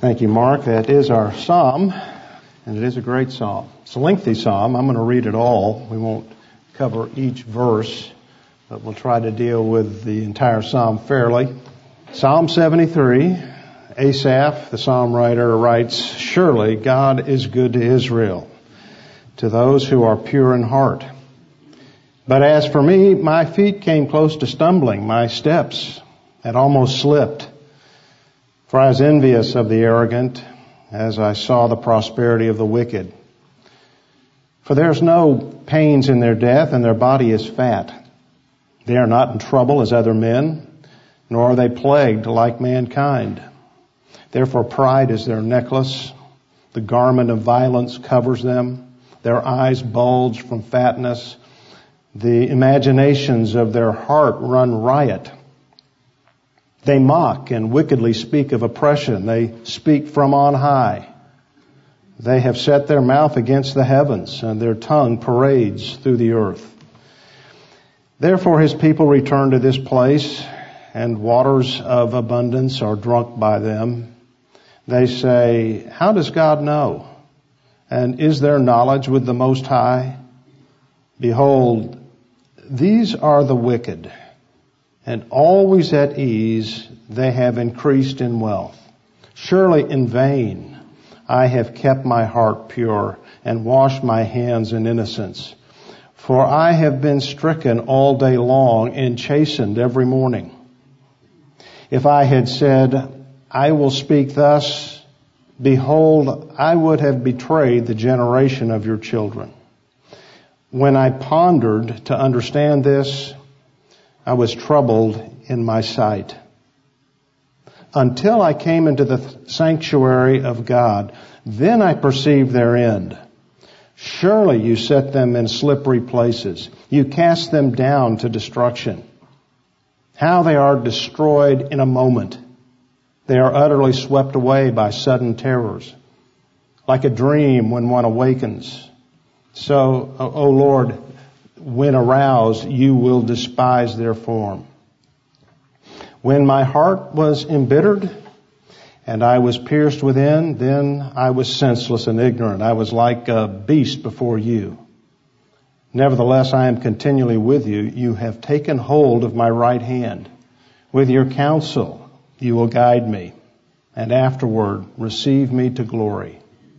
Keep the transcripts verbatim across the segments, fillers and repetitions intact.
Thank you, Mark. That is our psalm, and it is a great psalm. It's a lengthy psalm. I'm going to read it all. We won't cover each verse, but we'll try to deal with the entire psalm fairly. Psalm seventy-three, Asaph, the psalm writer, writes, "Surely God is good to Israel, to those who are pure in heart. But as for me, my feet came close to stumbling. My steps had almost slipped. For I was envious of the arrogant as I saw the prosperity of the wicked. For there is no pains in their death, and their body is fat. They are not in trouble as other men, nor are they plagued like mankind. Therefore pride is their necklace. The garment of violence covers them. Their eyes bulge from fatness. The imaginations of their heart run riot. They mock and wickedly speak of oppression. They speak from on high. They have set their mouth against the heavens, and their tongue parades through the earth. Therefore his people return to this place, and waters of abundance are drunk by them. They say, how does God know? And is there knowledge with the Most High? Behold, these are the wicked, and always at ease they have increased in wealth. Surely in vain I have kept my heart pure and washed my hands in innocence. For I have been stricken all day long and chastened every morning. If I had said, I will speak thus, behold, I would have betrayed the generation of your children. When I pondered to understand this, I was troubled in my sight. Until I came into the sanctuary of God, then I perceived their end. Surely you set them in slippery places. You cast them down to destruction. How they are destroyed in a moment. They are utterly swept away by sudden terrors. Like a dream when one awakens. So, O Lord, when aroused, you will despise their form. When my heart was embittered and I was pierced within, then I was senseless and ignorant. I was like a beast before you. Nevertheless, I am continually with you. You have taken hold of my right hand. With your counsel, you will guide me, and afterward receive me to glory.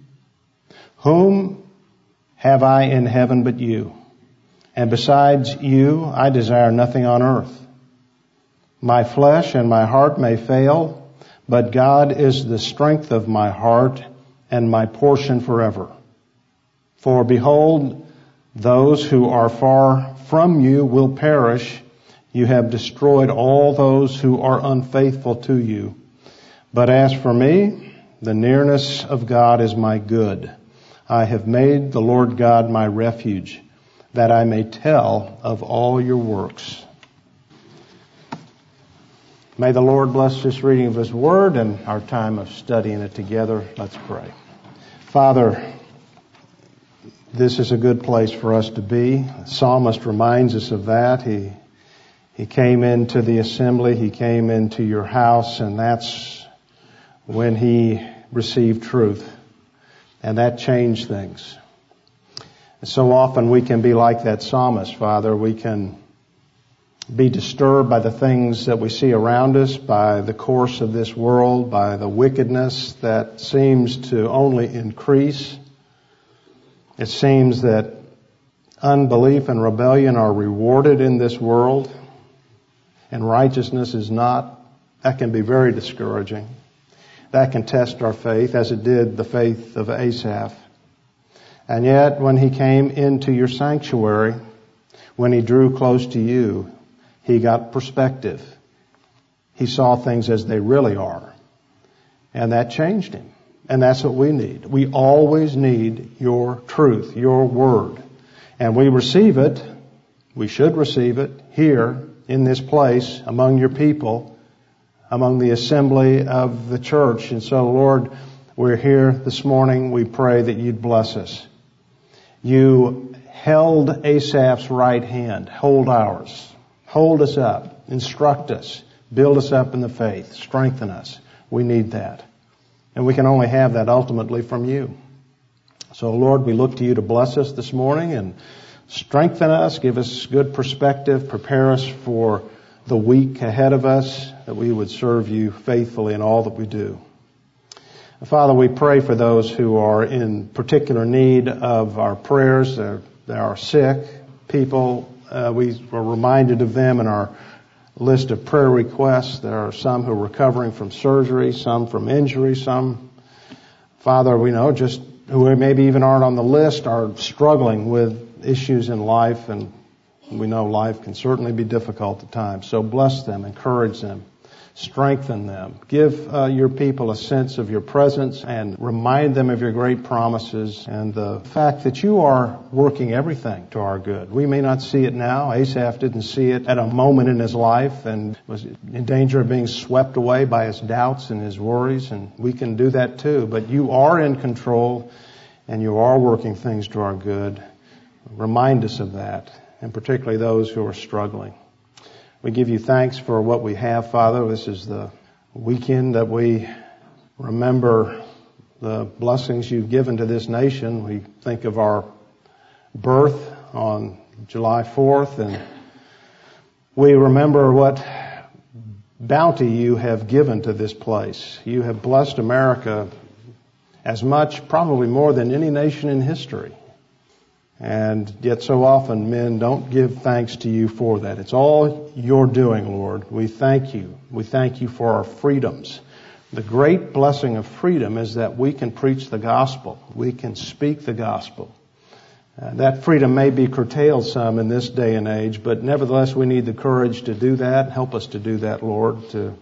Whom have I in heaven but you? And besides you, I desire nothing on earth. My flesh and my heart may fail, but God is the strength of my heart and my portion forever. For behold, those who are far from you will perish. You have destroyed all those who are unfaithful to you. But as for me, the nearness of God is my good. I have made the Lord God my refuge, that I may tell of all your works. May the Lord bless this reading of His Word and our time of studying it together. Let's pray. Father, this is a good place for us to be. The psalmist reminds us of that. He, he came into the assembly, he came into your house, and that's when he received truth. And that changed things. So often we can be like that psalmist, Father. We can be disturbed by the things that we see around us, by the course of this world, by the wickedness that seems to only increase. It seems that unbelief and rebellion are rewarded in this world, and righteousness is not. That can be very discouraging. That can test our faith, as it did the faith of Asaph. And yet, when he came into your sanctuary, when he drew close to you, he got perspective. He saw things as they really are. And that changed him. And that's what we need. We always need your truth, your word. And we receive it, we should receive it here in this place among your people, among the assembly of the church. And so, Lord, we're here this morning. We pray that you'd bless us. You held Asaph's right hand. Hold ours. Hold us up. Instruct us. Build us up in the faith. Strengthen us. We need that. And we can only have that ultimately from you. So, Lord, we look to you to bless us this morning and strengthen us, give us good perspective, prepare us for the week ahead of us, that we would serve you faithfully in all that we do. Father, we pray for those who are in particular need of our prayers. There are sick people. Uh, we are reminded of them in our list of prayer requests. There are some who are recovering from surgery, some from injury, some, Father, we know, just who maybe even aren't on the list are struggling with issues in life, and we know life can certainly be difficult at times. So bless them, encourage them, strengthen them. Give uh, your people a sense of your presence and remind them of your great promises and the fact that you are working everything to our good. We may not see it now. Asaph didn't see it at a moment in his life and was in danger of being swept away by his doubts and his worries, and we can do that too. But you are in control and you are working things to our good. Remind us of that, and particularly those who are struggling. We give you thanks for what we have, Father. This is the weekend that we remember the blessings you've given to this nation. We think of our birth on July fourth, and we remember what bounty you have given to this place. You have blessed America as much, probably more than any nation in history. And yet so often men don't give thanks to you for that. It's all you're doing, Lord. We thank you. We thank you for our freedoms. The great blessing of freedom is that we can preach the gospel. We can speak the gospel. Uh, that freedom may be curtailed some in this day and age, but nevertheless we need the courage to do that. Help us to do that, Lord, to,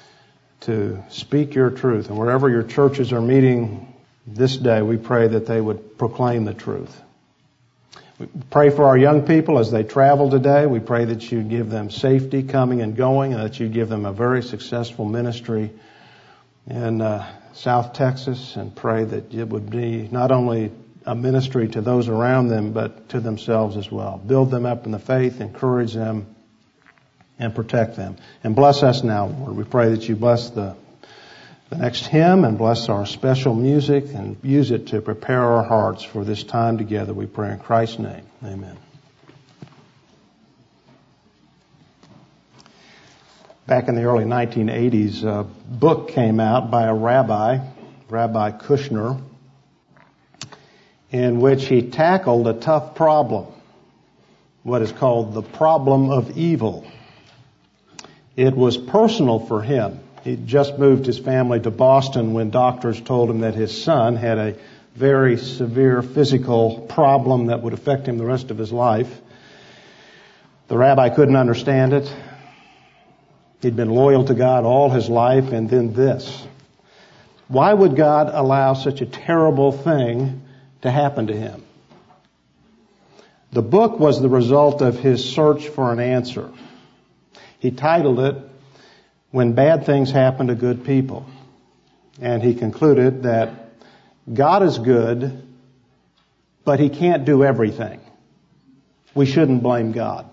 to speak your truth. And wherever your churches are meeting this day, we pray that they would proclaim the truth. We pray for our young people as they travel today. We pray that you give them safety coming and going, and that you give them a very successful ministry in uh, South Texas, and pray that it would be not only a ministry to those around them, but to themselves as well. Build them up in the faith, encourage them, and protect them. And bless us now, Lord. We pray that you bless the the next hymn and bless our special music and use it to prepare our hearts for this time together. We pray in Christ's name. Amen. Back in the early nineteen eighties, a book came out by a rabbi, Rabbi Kushner, in which he tackled a tough problem, what is called the problem of evil. It was personal for him. He'd just moved his family to Boston when doctors told him that his son had a very severe physical problem that would affect him the rest of his life. The rabbi couldn't understand it. He'd been loyal to God all his life, and then this. Why would God allow such a terrible thing to happen to him? The book was the result of his search for an answer. He titled it, When Bad Things Happen to Good People. And he concluded that God is good, but he can't do everything. We shouldn't blame God.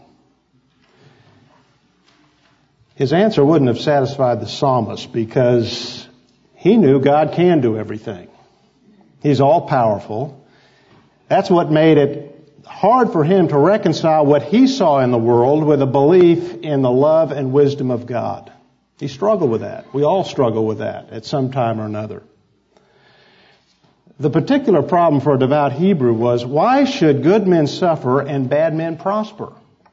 His answer wouldn't have satisfied the psalmist, because he knew God can do everything. He's all powerful. That's what made it hard for him to reconcile what he saw in the world with a belief in the love and wisdom of God. He struggled with that. We all struggle with that at some time or another. The particular problem for a devout Hebrew was, why should good men suffer and bad men prosper?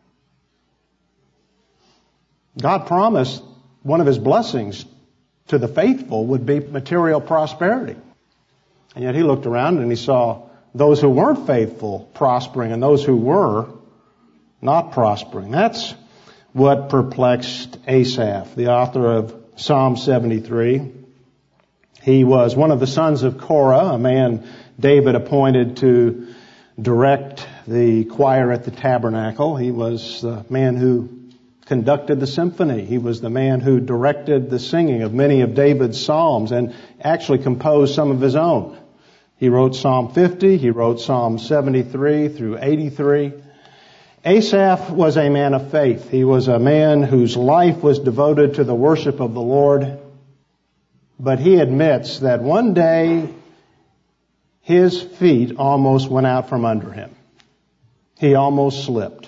God promised one of his blessings to the faithful would be material prosperity. And yet he looked around and he saw those who weren't faithful prospering and those who were not prospering. That's what perplexed Asaph, the author of Psalm seventy-three. He was one of the sons of Korah, a man David appointed to direct the choir at the tabernacle. He was the man who conducted the symphony. He was the man who directed the singing of many of David's psalms and actually composed some of his own. He wrote Psalm fifty, he wrote Psalm seventy-three through eighty-three. Asaph was a man of faith. He was a man whose life was devoted to the worship of the Lord. but he admits that one day his feet almost went out from under him. He almost slipped.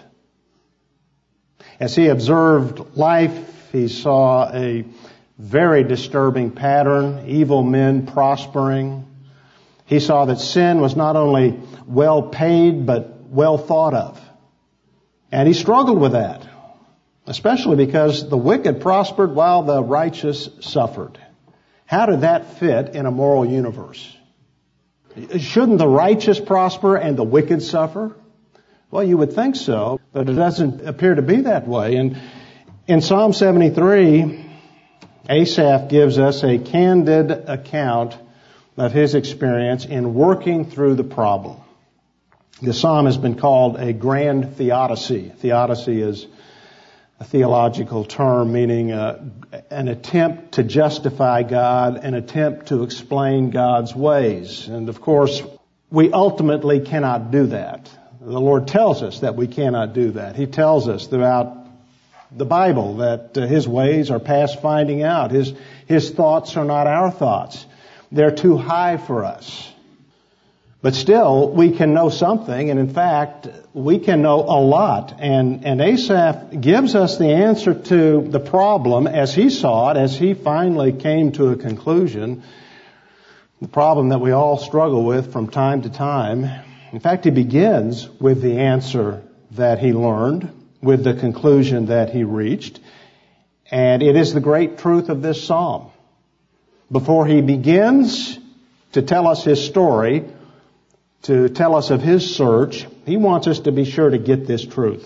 As he observed life, he saw a very disturbing pattern, evil men prospering. He saw that sin was not only well paid, but well thought of. And he struggled with that, especially because the wicked prospered while the righteous suffered. How did that fit in a moral universe? Shouldn't the righteous prosper and the wicked suffer? Well, you would think so, but it doesn't appear to be that way. And in Psalm seventy-three, Asaph gives us a candid account of his experience in working through the problem. The psalm has been called a grand theodicy. Theodicy is a theological term meaning uh, an attempt to justify God, an attempt to explain God's ways. And of course, we ultimately cannot do that. The Lord tells us that we cannot do that. He tells us throughout the Bible that uh, His ways are past finding out. His, His thoughts are not our thoughts. They're too high for us. But still, we can know something, and in fact, we can know a lot. And, and Asaph gives us the answer to the problem as he saw it, as he finally came to a conclusion, the problem that we all struggle with from time to time. In fact, he begins with the answer that he learned, with the conclusion that he reached, and it is the great truth of this psalm. Before he begins to tell us his story, to tell us of his search, he wants us to be sure to get this truth.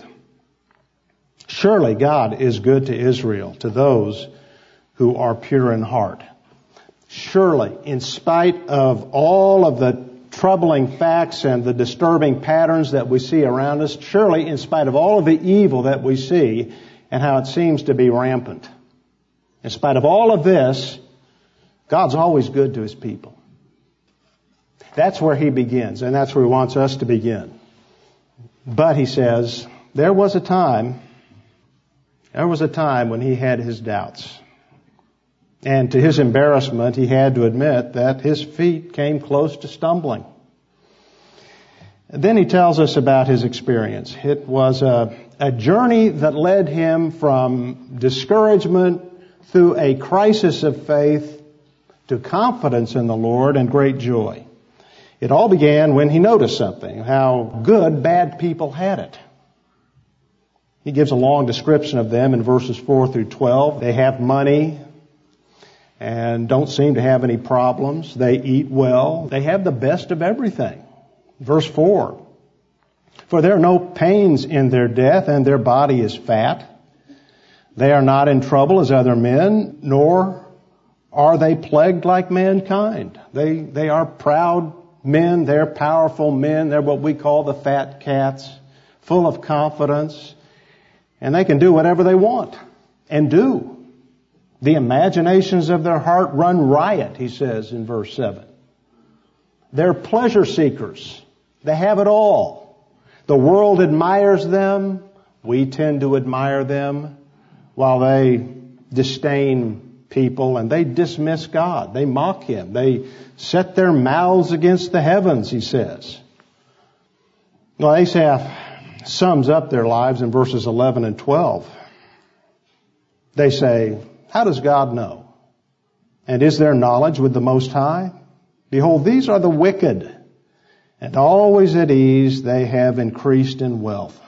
Surely God is good to Israel, to those who are pure in heart. Surely, in spite of all of the troubling facts and the disturbing patterns that we see around us, surely in spite of all of the evil that we see and how it seems to be rampant, in spite of all of this, God's always good to His people. That's where he begins, and that's where he wants us to begin. But he says, there was a time, there was a time when he had his doubts. And to his embarrassment, he had to admit that his feet came close to stumbling. And then he tells us about his experience. It was a, a journey that led him from discouragement through a crisis of faith to confidence in the Lord and great joy. It all began when he noticed something, how good bad people had it. He gives a long description of them in verses four through twelve. They have money and don't seem to have any problems. They eat well. They have the best of everything. Verse four. For there are no pains in their death, and their body is fat. They are not in trouble as other men, nor are they plagued like mankind. They, they are proud men, they're powerful men, they're what we call the fat cats, full of confidence, and they can do whatever they want and do. The imaginations of their heart run riot, he says in verse seven. They're pleasure seekers. They have it all. The world admires them. We tend to admire them while they disdain people and they dismiss God. They mock Him. They set their mouths against the heavens, he says. Well, Asaph sums up their lives in verses eleven and twelve. They say, how does God know? And is there knowledge with the Most High? Behold, these are the wicked, and always at ease they have increased in wealth.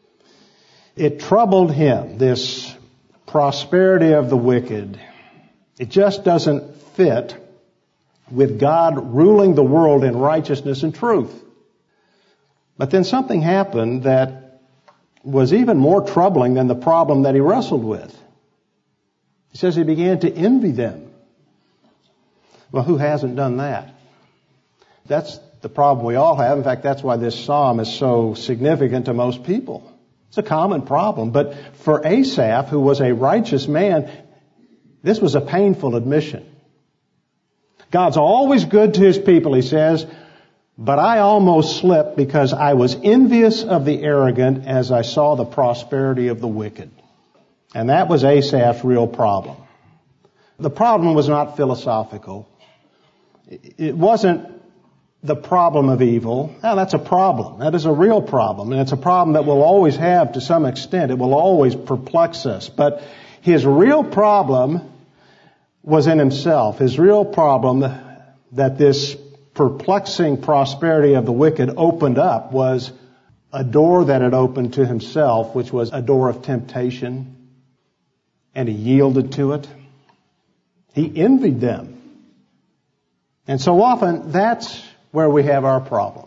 It troubled him, this prosperity of the wicked. It just doesn't fit with God ruling the world in righteousness and truth. But then something happened that was even more troubling than the problem that he wrestled with. He says he began to envy them. Well, who hasn't done that? That's the problem we all have. In fact, that's why this psalm is so significant to most people. It's a common problem. But for Asaph, who was a righteous man, this was a painful admission. God's always good to His people, he says, but I almost slipped because I was envious of the arrogant as I saw the prosperity of the wicked. And that was Asaph's real problem. The problem was not philosophical. It wasn't the problem of evil. Now, that's a problem. That is a real problem. And it's a problem that we'll always have to some extent. It will always perplex us. But his real problem was in himself. His real problem that this perplexing prosperity of the wicked opened up was a door that had opened to himself, which was a door of temptation. And he yielded to it. He envied them. And so often, that's where we have our problem.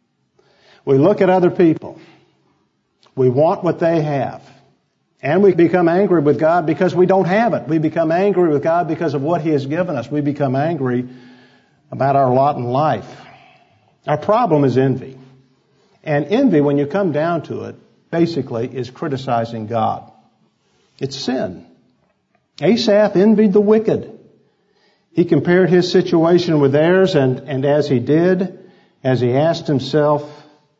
We look at other people. We want what they have. And we become angry with God because we don't have it. We become angry with God because of what He has given us. We become angry about our lot in life. Our problem is envy. And envy, when you come down to it, basically is criticizing God. It's sin. Asaph envied the wicked. He compared his situation with theirs, and, and as he did, as he asked himself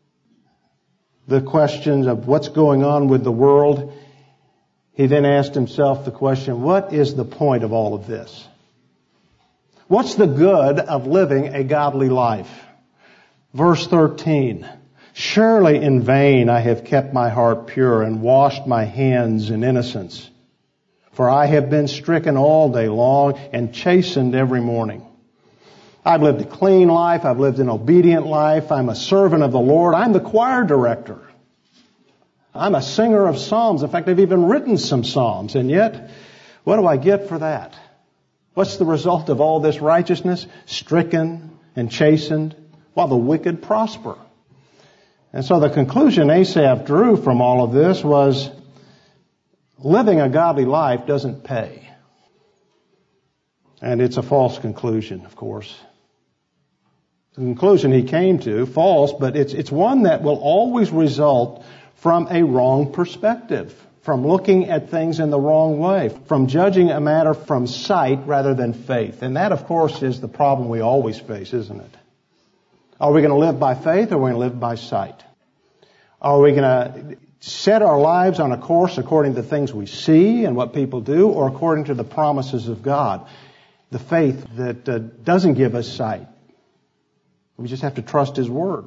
the questions of what's going on with the world, he then asked himself the question, what is the point of all of this? What's the good of living a godly life? Verse thirteen, surely in vain I have kept my heart pure and washed my hands in innocence. For I have been stricken all day long and chastened every morning. I've lived a clean life. I've lived an obedient life. I'm a servant of the Lord. I'm the choir director. I'm a singer of psalms. In fact, I've even written some psalms. And yet, what do I get for that? What's the result of all this righteousness? Stricken and chastened while the wicked prosper. And so the conclusion Asaph drew from all of this was, living a godly life doesn't pay. And it's a false conclusion, of course. The conclusion he came to, false, but it's, it's one that will always result from a wrong perspective, from looking at things in the wrong way, from judging a matter from sight rather than faith. And that, of course, is the problem we always face, isn't it? Are we going to live by faith or are we going to live by sight? Are we going to set our lives on a course according to things we see and what people do, or according to the promises of God? The faith that uh, doesn't give us sight. We just have to trust His Word.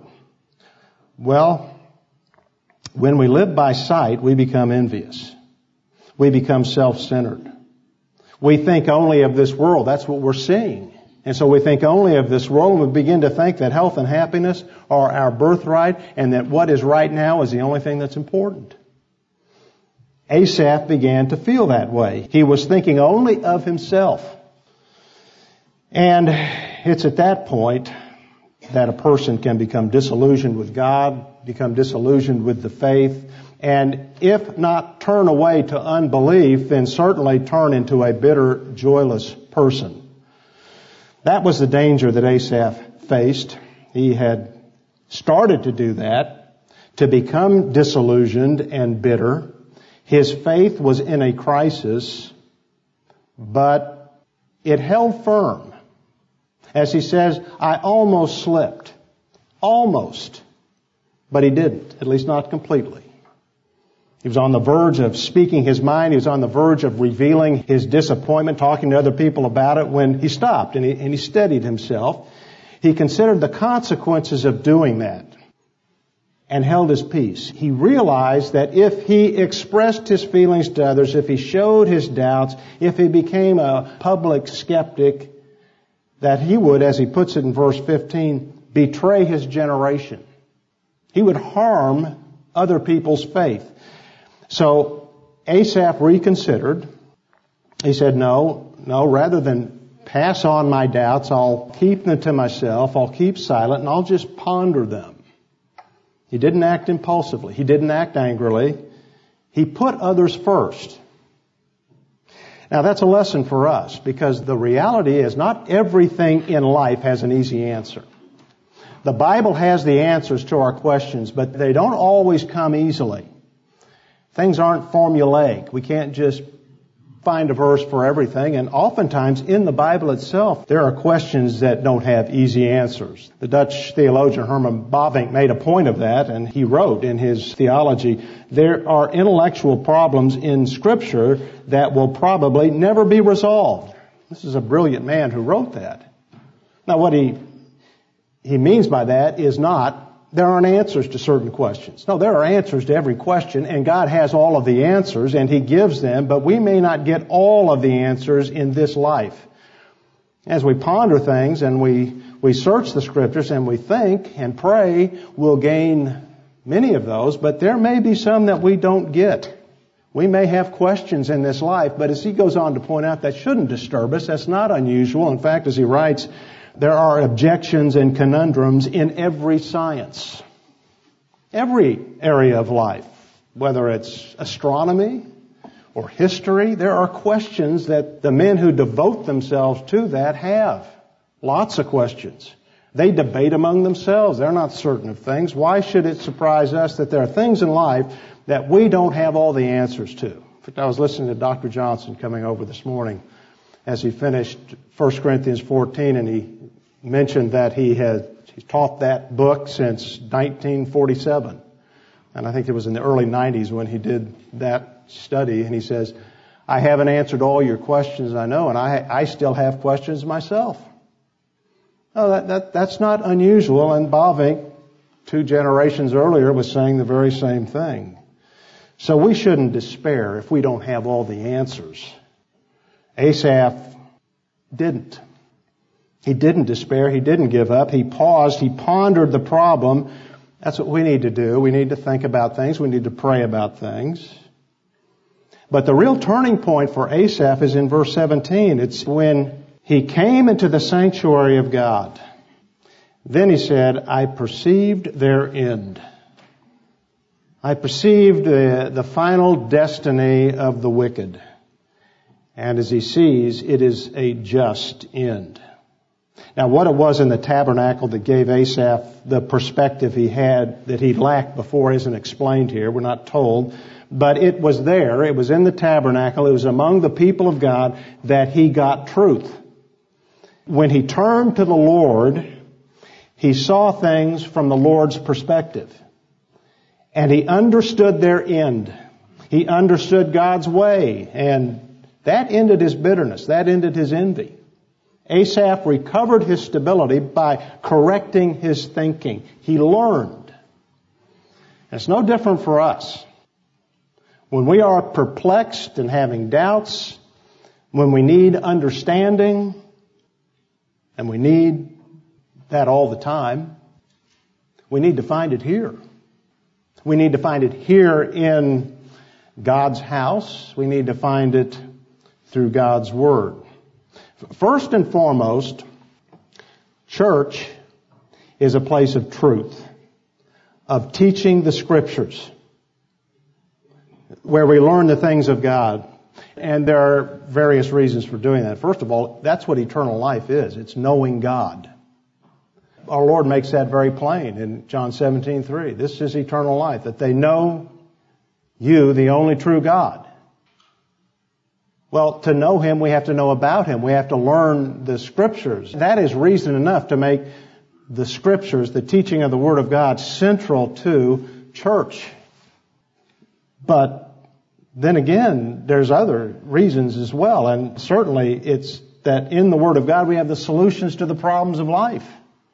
Well, when we live by sight, we become envious. We become self-centered. We think only of this world. That's what we're seeing. And so we think only of this world, and we begin to think that health and happiness are our birthright, and that what is right now is the only thing that's important. Asaph began to feel that way. He was thinking only of himself. And it's at that point that a person can become disillusioned with God, become disillusioned with the faith, and if not turn away to unbelief, then certainly turn into a bitter, joyless person. That was the danger that Asaph faced. He had started to do that, to become disillusioned and bitter. His faith was in a crisis, but it held firm. As he says, I almost slipped. Almost. But he didn't, at least not completely. He was on the verge of speaking his mind. He was on the verge of revealing his disappointment, talking to other people about it, when he stopped and he, and he steadied himself. He considered the consequences of doing that and held his peace. He realized that if he expressed his feelings to others, if he showed his doubts, if he became a public skeptic, that he would, as he puts it in verse fifteen, betray his generation. He would harm other people's faith. So Asaph reconsidered. He said, no, no, rather than pass on my doubts, I'll keep them to myself, I'll keep silent, and I'll just ponder them. He didn't act impulsively. He didn't act angrily. He put others first. Now that's a lesson for us, because the reality is not everything in life has an easy answer. The Bible has the answers to our questions, but they don't always come easily. Things aren't formulaic. We can't just find a verse for everything. And oftentimes in the Bible itself, there are questions that don't have easy answers. The Dutch theologian Herman Bavinck made a point of that, and he wrote in his theology, there are intellectual problems in Scripture that will probably never be resolved. This is a brilliant man who wrote that. Now what he, he means by that is not there aren't answers to certain questions. No, there are answers to every question, and God has all of the answers, and He gives them, but we may not get all of the answers in this life. As we ponder things and we, we search the Scriptures and we think and pray, we'll gain many of those, but there may be some that we don't get. We may have questions in this life, but as he goes on to point out, that shouldn't disturb us. That's not unusual. In fact, as he writes, there are objections and conundrums in every science, every area of life, whether it's astronomy or history. There are questions that the men who devote themselves to that have. Lots of questions. They debate among themselves. They're not certain of things. Why should it surprise us that there are things in life that we don't have all the answers to? In fact, I was listening to Doctor Johnson coming over this morning as he finished First Corinthians fourteen, and he mentioned that he had he taught that book since nineteen forty-seven. And I think it was in the early nineties when he did that study, and he says, I haven't answered all your questions, I know, and I, I still have questions myself. No, that, that, that's not unusual, and Bavinck, two generations earlier, was saying the very same thing. So we shouldn't despair if we don't have all the answers. Asaph didn't. He didn't despair. He didn't give up. He paused. He pondered the problem. That's what we need to do. We need to think about things. We need to pray about things. But the real turning point for Asaph is in verse seventeen. It's when he came into the sanctuary of God. Then he said, I perceived their end. I perceived the, the final destiny of the wicked. And as he sees, it is a just end. Now, what it was in the tabernacle that gave Asaph the perspective he had that he lacked before isn't explained here. We're not told. But it was there. It was in the tabernacle. It was among the people of God that he got truth. When he turned to the Lord, he saw things from the Lord's perspective. And he understood their end. He understood God's way. And that ended his bitterness. That ended his envy. Asaph recovered his stability by correcting his thinking. He learned. And it's no different for us. When we are perplexed and having doubts, when we need understanding, and we need that all the time, we need to find it here. We need to find it here in God's house. We need to find it through God's Word. First and foremost, church is a place of truth, of teaching the Scriptures, where we learn the things of God. And there are various reasons for doing that. First of all, that's what eternal life is. It's knowing God. Our Lord makes that very plain in John seventeen three. This is eternal life, that they know you, the only true God. Well, to know Him, we have to know about Him. We have to learn the Scriptures. That is reason enough to make the Scriptures, the teaching of the Word of God, central to church. But then again, there's other reasons as well. And certainly it's that in the Word of God we have the solutions to the problems of life.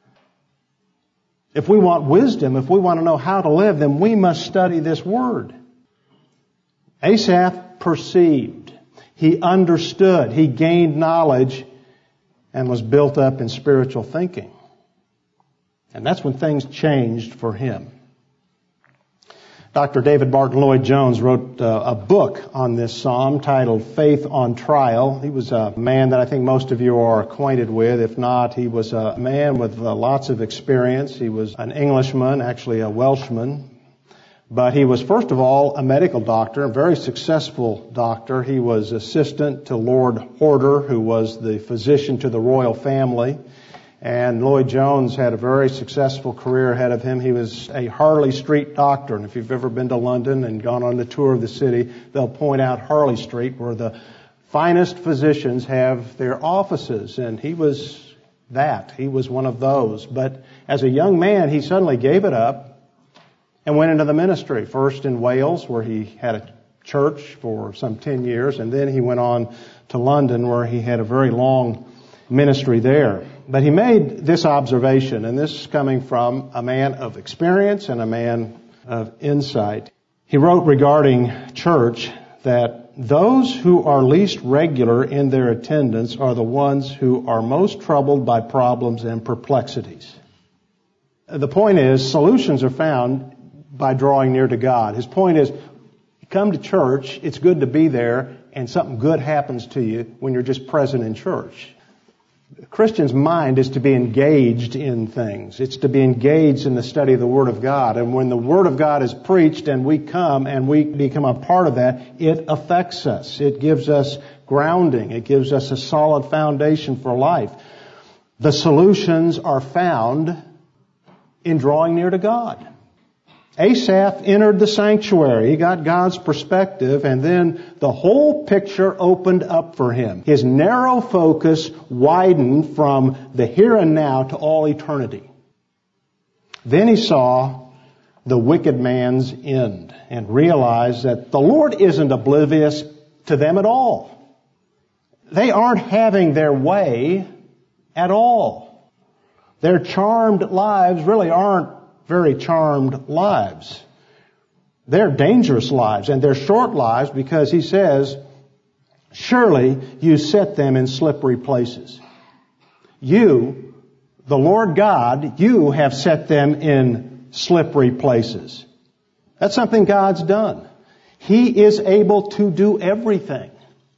If we want wisdom, if we want to know how to live, then we must study this Word. Asaph perceived. He understood. He gained knowledge and was built up in spiritual thinking. And that's when things changed for him. Doctor David Barton Lloyd-Jones wrote uh, a book on this psalm titled Faith on Trial. He was a man that I think most of you are acquainted with. If not, he was a man with uh, lots of experience. He was an Englishman, actually a Welshman. But he was, first of all, a medical doctor, a very successful doctor. He was assistant to Lord Horder, who was the physician to the royal family. And Lloyd-Jones had a very successful career ahead of him. He was a Harley Street doctor. And if you've ever been to London and gone on the tour of the city, they'll point out Harley Street, where the finest physicians have their offices. And he was that. He was one of those. But as a young man, he suddenly gave it up and went into the ministry. First in Wales, where he had a church for some ten years, and then he went on to London where he had a very long ministry there. But he made this observation, and this is coming from a man of experience and a man of insight. He wrote regarding church that those who are least regular in their attendance are the ones who are most troubled by problems and perplexities. The point is, solutions are found by drawing near to God. His point is, you come to church, it's good to be there, and something good happens to you when you're just present in church. A Christian's mind is to be engaged in things. It's to be engaged in the study of the Word of God. And when the Word of God is preached and we come and we become a part of that, it affects us. It gives us grounding. It gives us a solid foundation for life. The solutions are found in drawing near to God. Asaph entered the sanctuary. He got God's perspective, and then the whole picture opened up for him. His narrow focus widened from the here and now to all eternity. Then he saw the wicked man's end and realized that the Lord isn't oblivious to them at all. They aren't having their way at all. Their charmed lives really aren't very charmed lives. They're dangerous lives, and they're short lives because he says, surely you set them in slippery places. You, the Lord God, you have set them in slippery places. That's something God's done. He is able to do everything.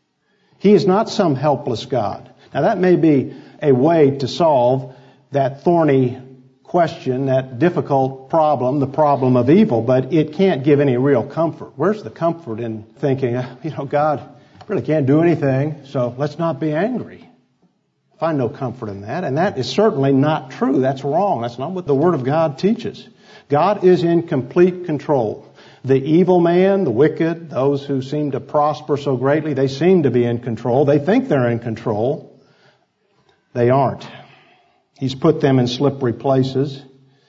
He is not some helpless God. Now that may be a way to solve that thorny question, that difficult problem, the problem of evil, but it can't give any real comfort. Where's the comfort in thinking, you know, God really can't do anything, so let's not be angry? Find no comfort in that, and that is certainly not true. That's wrong. That's not what the Word of God teaches. God is in complete control. The evil man, the wicked, those who seem to prosper so greatly, they seem to be in control. They think they're in control. They aren't. He's put them in slippery places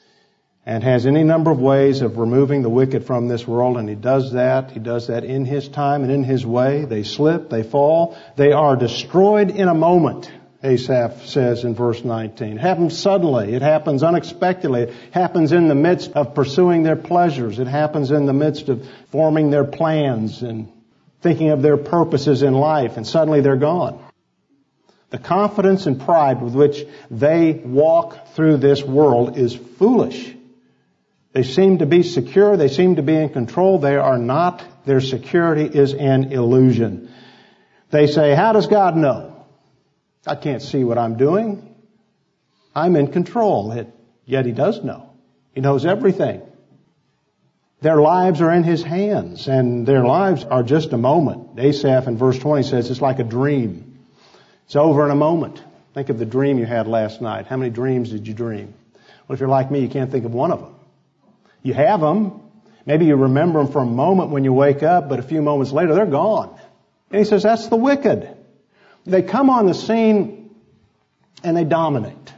and has any number of ways of removing the wicked from this world, and He does that. He does that in His time and in His way. They slip, they fall, they are destroyed in a moment, Asaph says in verse nineteen. It happens suddenly. It happens unexpectedly. It happens in the midst of pursuing their pleasures. It happens in the midst of forming their plans and thinking of their purposes in life, and suddenly they're gone. The confidence and pride with which they walk through this world is foolish. They seem to be secure. They seem to be in control. They are not. Their security is an illusion. They say, how does God know? I can't see what I'm doing. I'm in control. Yet He does know. He knows everything. Their lives are in His hands, and their lives are just a moment. Asaph in verse twenty says it's like a dream. It's over in a moment. Think of the dream you had last night. How many dreams did you dream? Well, if you're like me, you can't think of one of them. You have them. Maybe you remember them for a moment when you wake up, but a few moments later, they're gone. And he says that's the wicked. They come on the scene and they dominate.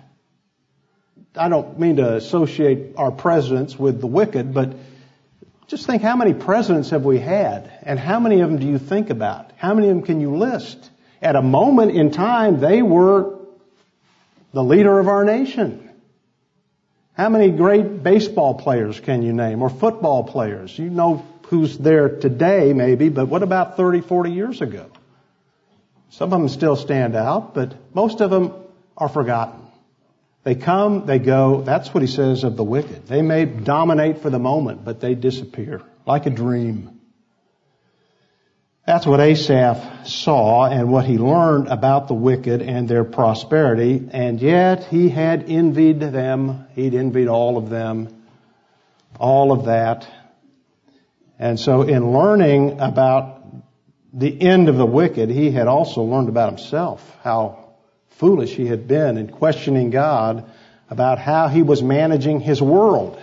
I don't mean to associate our presidents with the wicked, but just think, how many presidents have we had? And how many of them do you think about? How many of them can you list? At a moment in time, they were the leader of our nation. How many great baseball players can you name, or football players? You know who's there today, maybe, but what about thirty, forty years ago? Some of them still stand out, but most of them are forgotten. They come, they go. That's what he says of the wicked. They may dominate for the moment, but they disappear like a dream. That's what Asaph saw and what he learned about the wicked and their prosperity, and yet he had envied them. He'd envied all of them, all of that. And so in learning about the end of the wicked, he had also learned about himself, how foolish he had been in questioning God about how he was managing his world.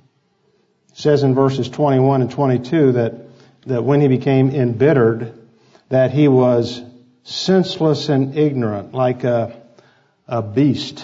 It says in verses twenty-one and twenty-two that that when he became embittered, that he was senseless and ignorant, like a, a beast,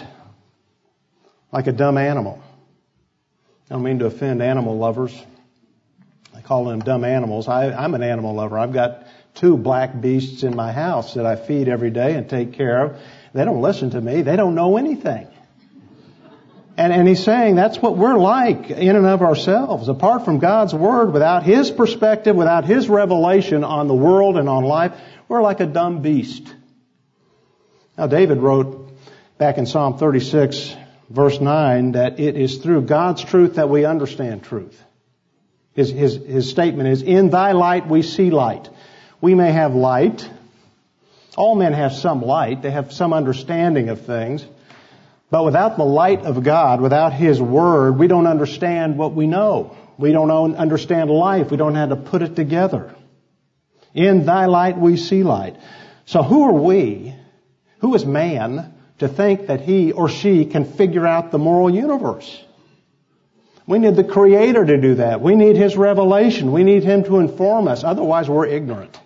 like a dumb animal. I don't mean to offend animal lovers. calling them dumb animals. I, I'm an animal lover. I've got two black beasts in my house that I feed every day and take care of. They don't listen to me. They don't know anything. And, and he's saying that's what we're like in and of ourselves. Apart from God's Word, without His perspective, without His revelation on the world and on life, we're like a dumb beast. Now, David wrote back in Psalm thirty-six, verse nine, that it is through God's truth that we understand truth. His, his, his statement is, in thy light we see light. We may have light. All men have some light. They have some understanding of things. But without the light of God, without His Word, we don't understand what we know. We don't understand life. We don't know how to put it together. In thy light we see light. So who are we, who is man, to think that he or she can figure out the moral universe? We need the Creator to do that. We need His revelation. We need Him to inform us. Otherwise, we're ignorant.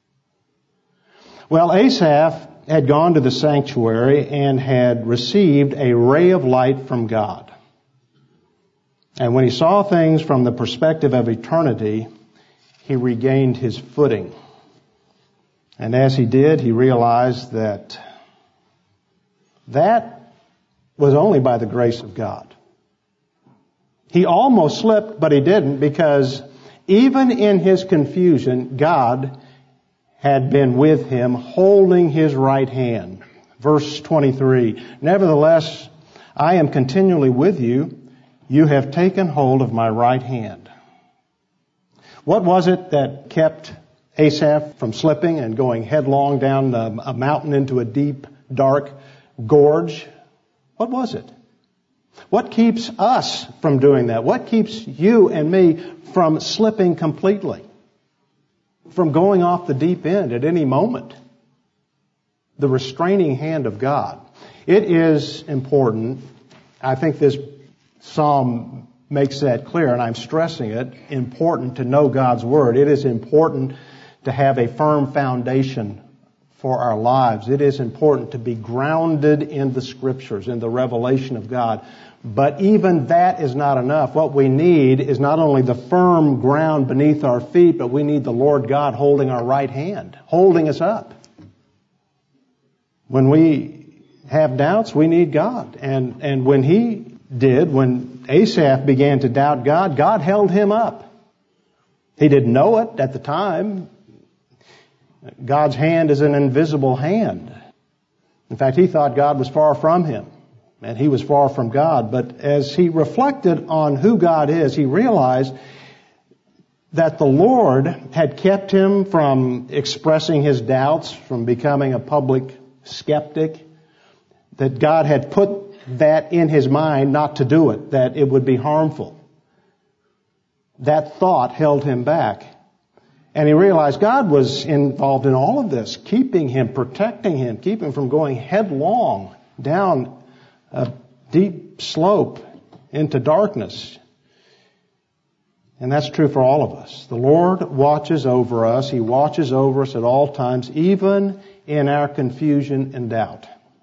Well, Asaph had gone to the sanctuary and had received a ray of light from God. And when he saw things from the perspective of eternity, he regained his footing. And as he did, he realized that that was only by the grace of God. He almost slipped, but he didn't, because even in his confusion, God had been with him, holding his right hand. Verse twenty-three, nevertheless, I am continually with you. You have taken hold of my right hand. What was it that kept Asaph from slipping and going headlong down a mountain into a deep, dark gorge? What was it? What keeps us from doing that? What keeps you and me from slipping completely? From going off the deep end at any moment? The restraining hand of God. It is important. I think this psalm makes that clear, and I'm stressing it, important to know God's Word. It is important to have a firm foundation for our lives. It is important to be grounded in the Scriptures, in the revelation of God. But even that is not enough. What we need is not only the firm ground beneath our feet, but we need the Lord God holding our right hand, holding us up. When we have doubts, we need God. And, and when he did, when Asaph began to doubt God, God held him up. He didn't know it at the time. God's hand is an invisible hand. In fact, he thought God was far from him, and he was far from God. But as he reflected on who God is, he realized that the Lord had kept him from expressing his doubts, from becoming a public skeptic, that God had put that in his mind not to do it, that it would be harmful. That thought held him back. And he realized God was involved in all of this, keeping him, protecting him, keeping him from going headlong down a deep slope into darkness. And that's true for all of us. The Lord watches over us. He watches over us at all times, even in our confusion and doubt.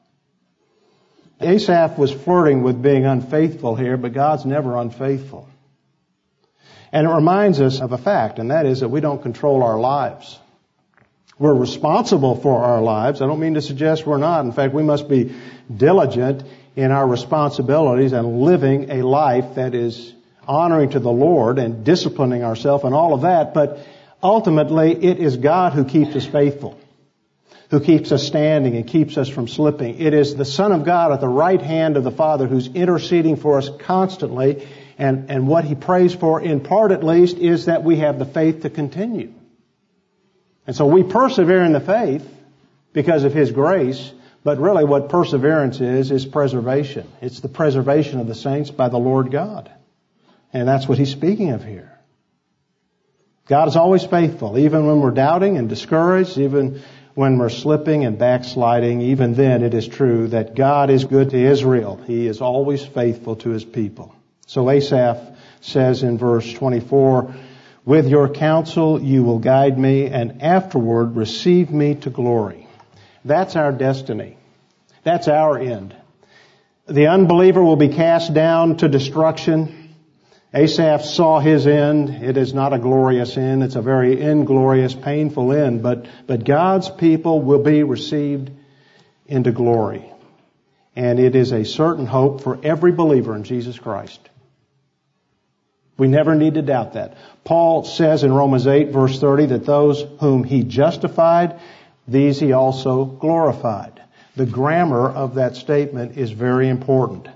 Asaph was flirting with being unfaithful here, but God's never unfaithful. And it reminds us of a fact, and that is that we don't control our lives. We're responsible for our lives. I don't mean to suggest we're not. In fact, we must be diligent in our responsibilities and living a life that is honoring to the Lord and disciplining ourselves and all of that. But ultimately, it is God who keeps us faithful, who keeps us standing and keeps us from slipping. It is the Son of God at the right hand of the Father who's interceding for us constantly. And, and what He prays for, in part at least, is that we have the faith to continue. And so we persevere in the faith because of His grace. But really what perseverance is, is preservation. It's the preservation of the saints by the Lord God. And that's what He's speaking of here. God is always faithful, even when we're doubting and discouraged, even when we're slipping and backsliding. Even then it is true that God is good to Israel. He is always faithful to His people. So Asaph says in verse twenty-four, with your counsel you will guide me, and afterward receive me to glory. That's our destiny. That's our end. The unbeliever will be cast down to destruction, Asaph saw his end. It is not a glorious end. It's a very inglorious, painful end. But, but God's people will be received into glory. And it is a certain hope for every believer in Jesus Christ. We never need to doubt that. Paul says in Romans eight, verse thirty, that those whom he justified, these he also glorified. The grammar of that statement is very important.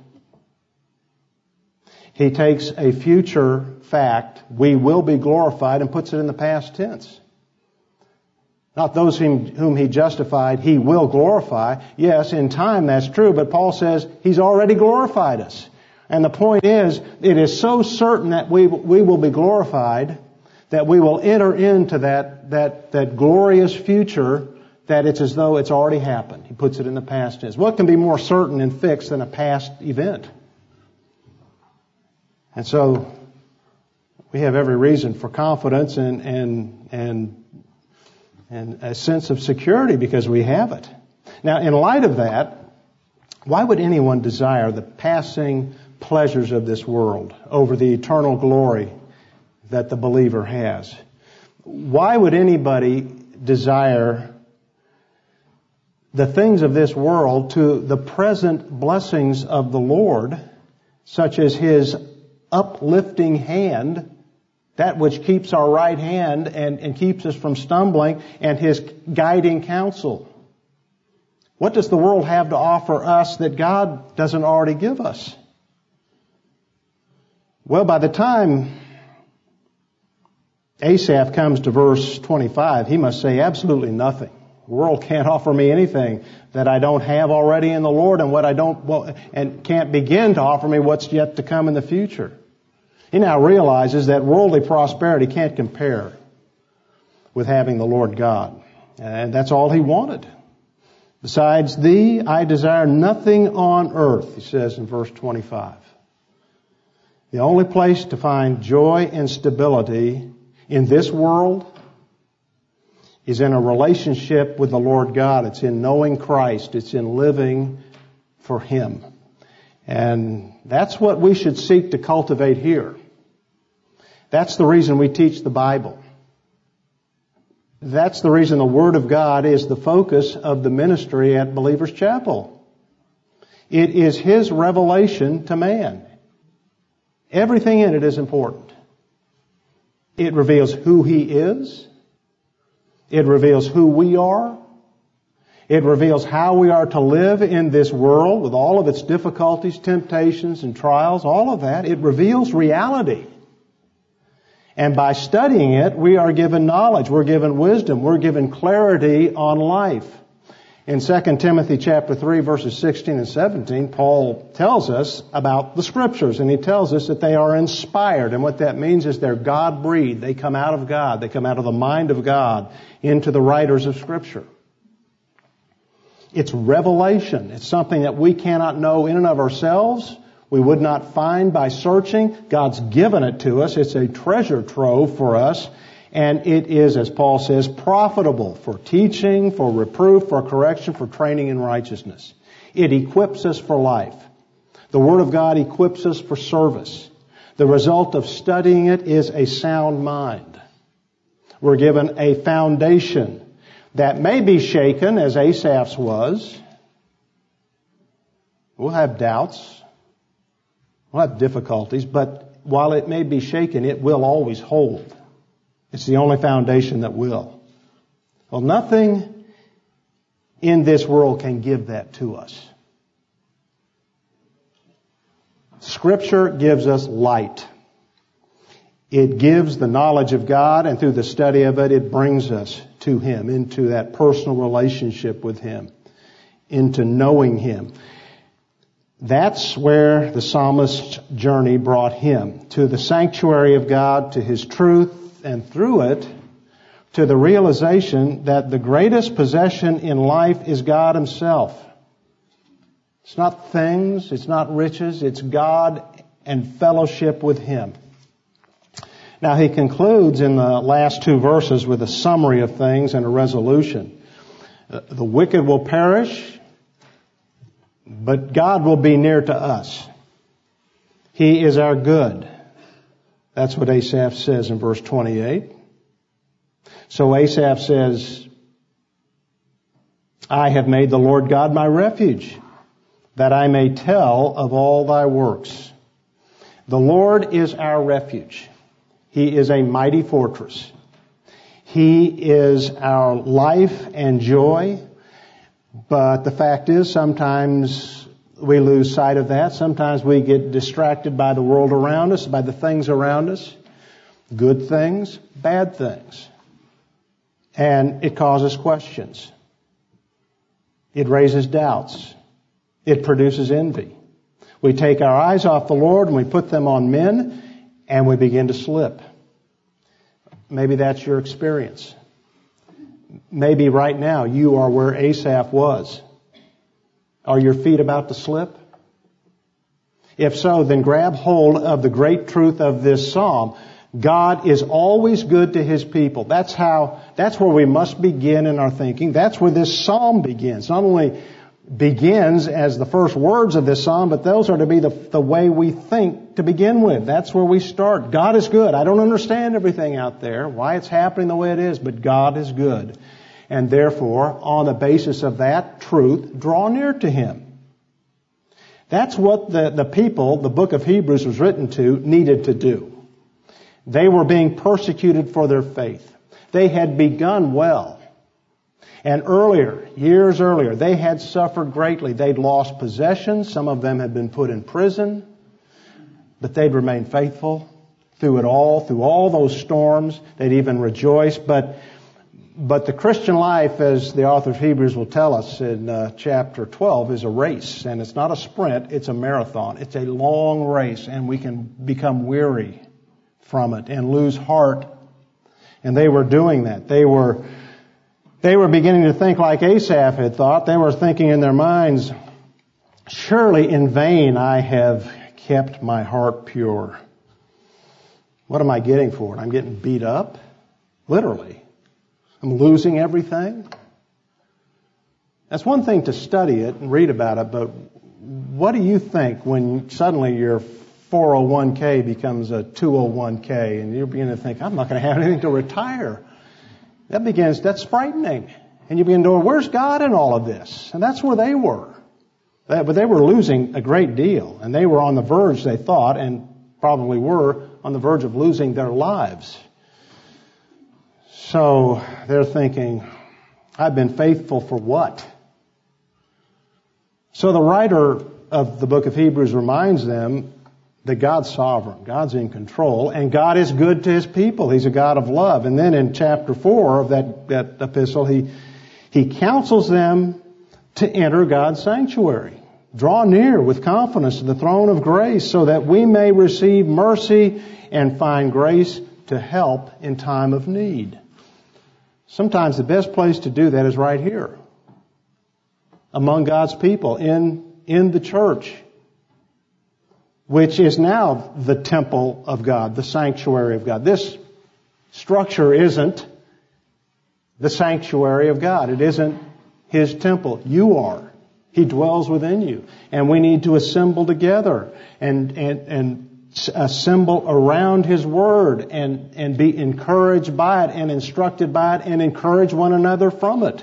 He takes a future fact, we will be glorified, and puts it in the past tense. Not those whom, whom he justified, he will glorify. Yes, in time that's true, but Paul says he's already glorified us. And the point is, it is so certain that we, we will be glorified, that we will enter into that, that, that glorious future, that it's as though it's already happened. He puts it in the past tense. What can be more certain and fixed than a past event? And so, we have every reason for confidence and, and, and, and a sense of security because we have it. Now, in light of that, why would anyone desire the passing pleasures of this world over the eternal glory that the believer has? Why would anybody desire the things of this world to the present blessings of the Lord, such as His uplifting hand, that which keeps our right hand and, and keeps us from stumbling, and His guiding counsel? What does the world have to offer us that God doesn't already give us? Well, by the time Asaph comes to verse twenty-five, he must say absolutely nothing. The world can't offer me anything that I don't have already in the Lord, and what I don't, well, and can't begin to offer me what's yet to come in the future. He now realizes that worldly prosperity can't compare with having the Lord God. And that's all he wanted. Besides thee, I desire nothing on earth, he says in verse twenty-five. The only place to find joy and stability in this world is in a relationship with the Lord God. It's in knowing Christ. It's in living for Him. And that's what we should seek to cultivate here. That's the reason we teach the Bible. That's the reason the Word of God is the focus of the ministry at Believers Chapel. It is His revelation to man. Everything in it is important. It reveals who He is. It reveals who we are. It reveals how we are to live in this world with all of its difficulties, temptations, and trials, all of that. It reveals reality. And by studying it, we are given knowledge, we're given wisdom, we're given clarity on life. In Second Timothy chapter three, verses sixteen and seventeen, Paul tells us about the Scriptures, and he tells us that they are inspired. And what that means is they're God-breathed. They come out of God. They come out of the mind of God into the writers of Scripture. It's revelation. It's something that we cannot know in and of ourselves. We would not find by searching. God's given it to us. It's a treasure trove for us. And it is, as Paul says, profitable for teaching, for reproof, for correction, for training in righteousness. It equips us for life. The Word of God equips us for service. The result of studying it is a sound mind. We're given a foundation that may be shaken, as Asaph's was. We'll have doubts. We'll have difficulties, but while it may be shaken, it will always hold. It's the only foundation that will. Well, nothing in this world can give that to us. Scripture gives us light. It gives the knowledge of God, and through the study of it, it brings us to Him, into that personal relationship with Him, into knowing Him. That's where the psalmist's journey brought him, to the sanctuary of God, to His truth, and through it, to the realization that the greatest possession in life is God Himself. It's not things, it's not riches, it's God and fellowship with Him. Now he concludes in the last two verses with a summary of things and a resolution. The wicked will perish, but God will be near to us. He is our good. That's what Asaph says in verse twenty-eight. So Asaph says, I have made the Lord God my refuge, that I may tell of all thy works. The Lord is our refuge. He is a mighty fortress. He is our life and joy. But the fact is, sometimes we lose sight of that. Sometimes we get distracted by the world around us, by the things around us. Good things, bad things. And it causes questions. It raises doubts. It produces envy. We take our eyes off the Lord and we put them on men and we begin to slip. Maybe that's your experience. Maybe right now you are where Asaph was. Are your feet about to slip? If so, then grab hold of the great truth of this psalm. God is always good to His people. That's how, that's where we must begin in our thinking. That's where this psalm begins. Not only begins as the first words of this psalm, but those are to be the, the way we think to begin with. That's where we start. God is good. I don't understand everything out there, why it's happening the way it is, but God is good. And therefore, on the basis of that truth, draw near to Him. That's what the, the people the book of Hebrews was written to needed to do. They were being persecuted for their faith. They had begun well. And earlier, years earlier, they had suffered greatly. They'd lost possessions. Some of them had been put in prison. But they'd remained faithful through it all, through all those storms. They'd even rejoiced. But, but the Christian life, as the author of Hebrews will tell us in uh, chapter twelve, is a race. And it's not a sprint, it's a marathon. It's a long race, and we can become weary from it and lose heart. And they were doing that. They were they were beginning to think like Asaph had thought. They were thinking in their minds, surely in vain I have kept my heart pure. What am I getting for it? I'm getting beat up? Literally. I'm losing everything? That's one thing to study it and read about it, but what do you think when suddenly you're four oh one k becomes a two oh one k, and you're beginning to think, I'm not going to have anything to retire. That begins, that's frightening. And you begin to, where's God in all of this? And that's where they were. But they were losing a great deal. And they were on the verge, they thought, and probably were, on the verge of losing their lives. So they're thinking, I've been faithful for what? So the writer of the book of Hebrews reminds them that God's sovereign, God's in control, and God is good to His people. He's a God of love. And then in chapter four of that, that epistle, he, he counsels them to enter God's sanctuary. Draw near with confidence to the throne of grace so that we may receive mercy and find grace to help in time of need. Sometimes the best place to do that is right here, among God's people, in, in the church, which is now the temple of God, the sanctuary of God. This structure isn't the sanctuary of God. It isn't His temple. You are. He dwells within you. And we need to assemble together and, and, and assemble around His Word and, and be encouraged by it and instructed by it and encourage one another from it.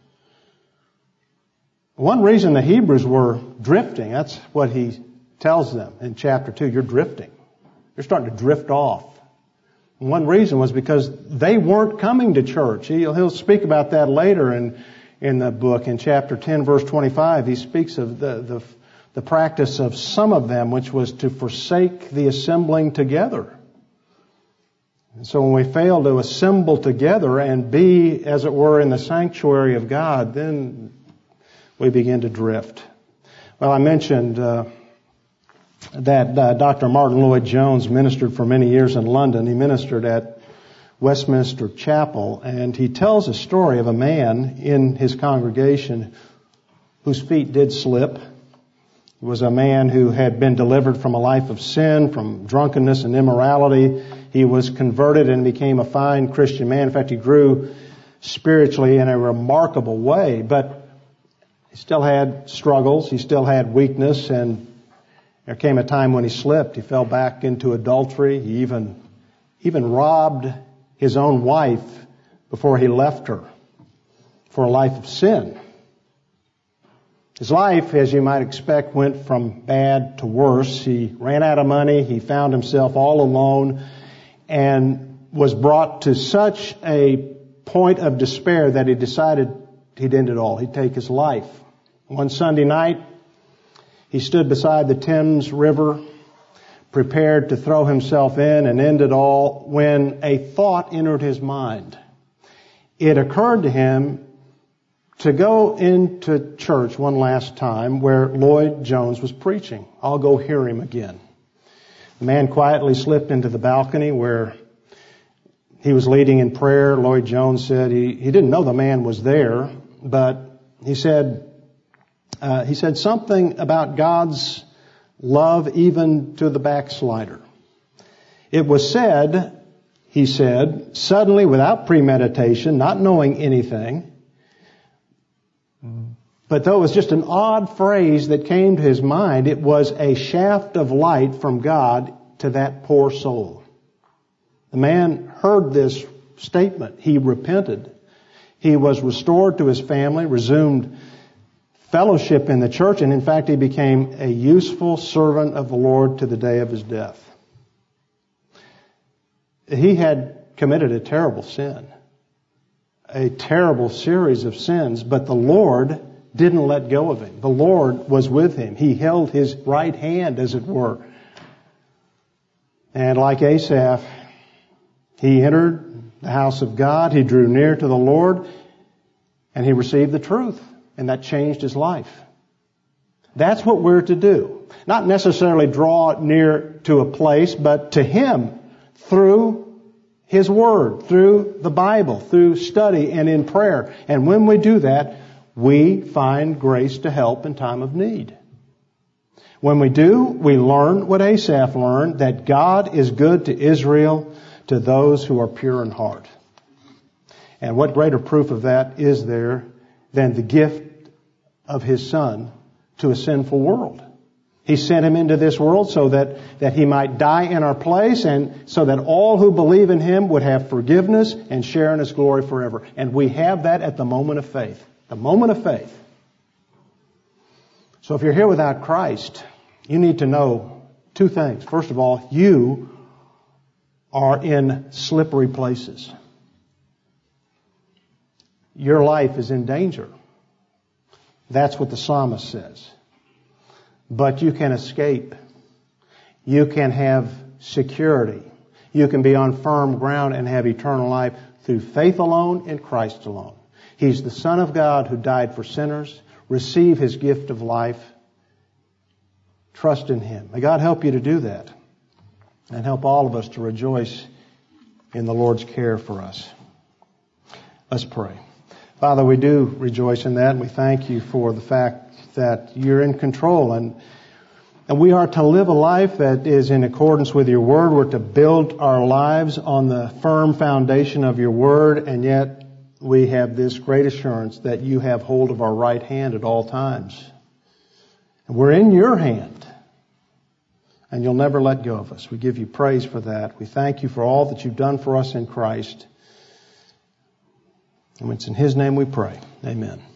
One reason the Hebrews were drifting, that's what he tells them in chapter two, you're drifting. You're starting to drift off. And one reason was because they weren't coming to church. He'll, he'll speak about that later in, in the book. In chapter ten, verse twenty-five, he speaks of the, the, the practice of some of them, which was to forsake the assembling together. And so when we fail to assemble together and be, as it were, in the sanctuary of God, then we begin to drift. Well, I mentioned uh, that uh, Doctor Martin Lloyd-Jones ministered for many years in London. He ministered at Westminster Chapel, and he tells a story of a man in his congregation whose feet did slip. He was a man who had been delivered from a life of sin, from drunkenness and immorality. He was converted and became a fine Christian man. In fact, he grew spiritually in a remarkable way, but he still had struggles. He still had weakness, and there came a time when he slipped. He fell back into adultery. He even even robbed his own wife before he left her for a life of sin. His life, as you might expect, went from bad to worse. He ran out of money. He found himself all alone and was brought to such a point of despair that he decided he'd end it all. He'd take his life. One Sunday night, he stood beside the Thames River, prepared to throw himself in and end it all, when a thought entered his mind. It occurred to him to go into church one last time where Lloyd Jones was preaching. I'll go hear him again. The man quietly slipped into the balcony where he was leading in prayer. Lloyd Jones said he, he didn't know the man was there, but he said, uh, he said something about God's love even to the backslider. It was said, he said, suddenly without premeditation, not knowing anything, but though it was just an odd phrase that came to his mind, it was a shaft of light from God to that poor soul. The man heard this statement. He repented. He was restored to his family, resumed fellowship in the church, and in fact he became a useful servant of the Lord to the day of his death. He had committed a terrible sin, a terrible series of sins, but the Lord didn't let go of him. The Lord was with him. He held his right hand, as it were. And like Asaph, he entered the house of God, he drew near to the Lord, and he received the truth. And that changed his life. That's what we're to do. Not necessarily draw near to a place, but to Him through His Word, through the Bible, through study and in prayer. And when we do that, we find grace to help in time of need. When we do, we learn what Asaph learned, that God is good to Israel, to those who are pure in heart. And what greater proof of that is there than the gift of His Son to a sinful world? He sent Him into this world so that, that He might die in our place, and so that all who believe in Him would have forgiveness and share in His glory forever. And we have that at the moment of faith. The moment of faith. So if you're here without Christ, you need to know two things. First of all, you are in slippery places. Your life is in danger. That's what the psalmist says. But you can escape. You can have security. You can be on firm ground and have eternal life through faith alone in Christ alone. He's the Son of God who died for sinners. Receive His gift of life. Trust in Him. May God help you to do that. And help all of us to rejoice in the Lord's care for us. Let's pray. Father, we do rejoice in that, and we thank You for the fact that You're in control, and, and we are to live a life that is in accordance with Your Word. We're to build our lives on the firm foundation of Your Word, and yet we have this great assurance that You have hold of our right hand at all times. And we're in Your hand, and You'll never let go of us. We give You praise for that. We thank You for all that You've done for us in Christ. And it's in His name we pray. Amen.